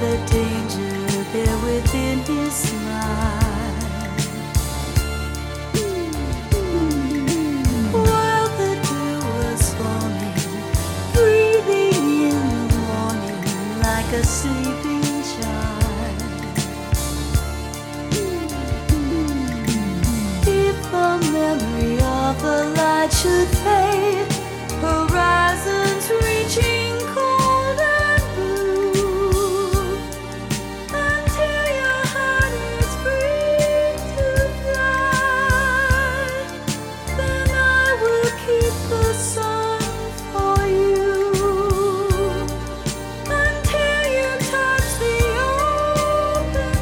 the danger there within his mind. While the dew was falling, breathing in the morning like a sleeping child. If the memory of the light should fade, horizons reaching cold and blue, until your heart is free to fly, then I will keep the sun for you. Until you touch the open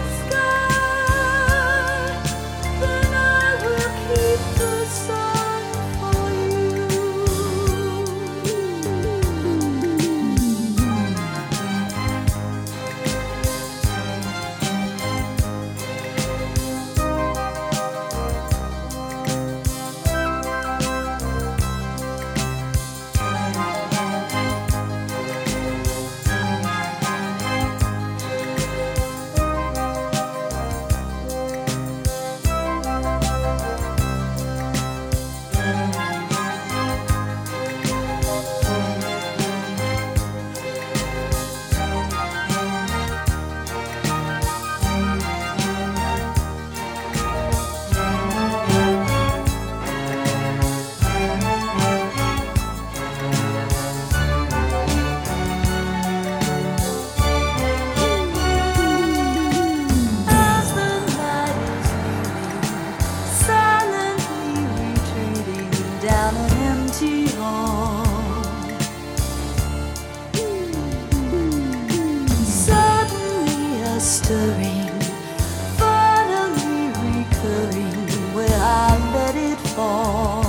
sky, then I will keep the sun for you. Down an empty hall, suddenly a stirring, finally recurring where I let it fall.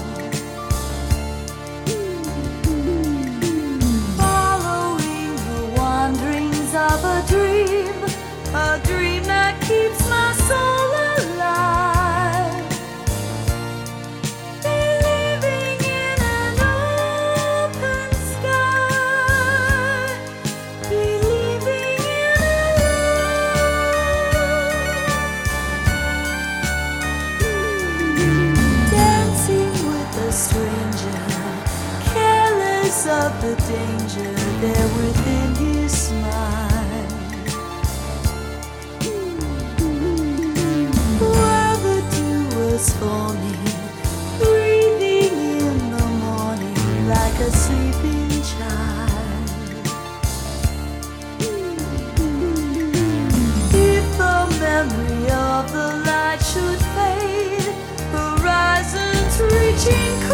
Following the wanderings of a dream that keeps my soul alive. Stranger, careless of the danger there within his mind. While the dew was falling, breathing in the morning like a sleeping child. If the memory of the light should fade, horizons reaching